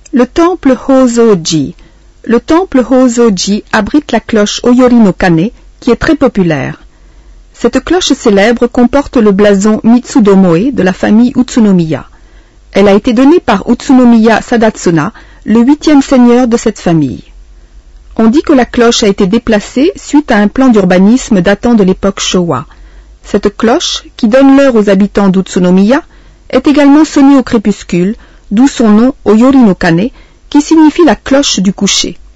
Le temple Hosoji. Le temple Hosoji abrite la cloche Oyori no Kane, qui est très populaire. Cette cloche célèbre comporte le blason Mitsudomoe de la famille Utsunomiya. Elle a été donnée par Utsunomiya Sadatsuna, le 8e seigneur de cette famille. On dit que la cloche a été déplacée suite à un plan d'urbanisme datant de l'époque Showa. Cette cloche, qui donne l'heure aux habitants d'Utsunomiya, est également sonnée au crépuscule, d'où son nom Oyori no Kane, qui signifie la cloche du coucher.